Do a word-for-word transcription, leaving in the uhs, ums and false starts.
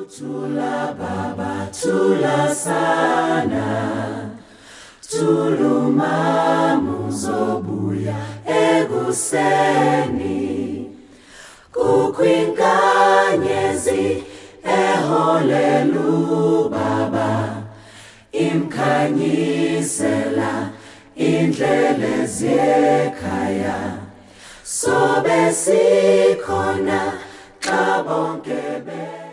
Thula baba, thula sana, thuluma muzobuya ekuseni, kukwinkanyezi eholela ubaba, imkhanyisela indlela ezekhaya, sobe sikhona xa bonke be